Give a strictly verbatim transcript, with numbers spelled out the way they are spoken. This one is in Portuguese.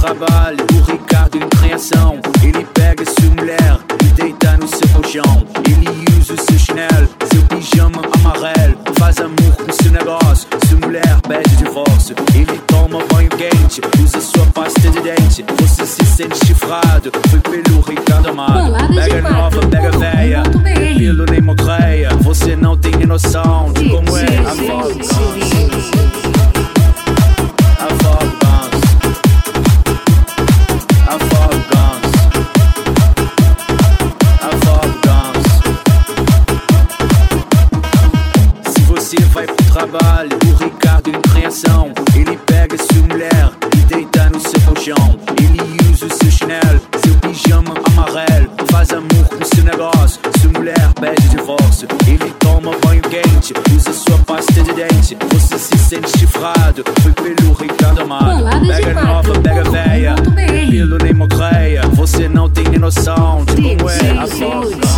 trabalho, o Ricardo em criação. Ele pega sua mulher e deita no seu colchão. Ele usa o seu chinelo, seu pijama amarelo. Faz amor com seu negócio, sua mulher pede divórcio. Ele toma banho quente, usa sua pasta de dente. Você se sente chifrado, foi pelo Ricardo amado. Pega nova, pega véia, pelo nem mocreia. Você não tem noção de como é a voz. Você vai pro trabalho, o Ricardo em criação. Ele pega sua mulher e deita no seu colchão. Ele usa o seu chinelo, seu pijama amarelo. Faz amor com seu negócio, sua mulher pede divórcio. Ele toma banho quente, usa sua pasta de dente. Você se sente chifrado, foi pelo Ricardo amado. Pega nova, pega véia, pelo nem mocreia. Você não tem nem noção de como é a voz.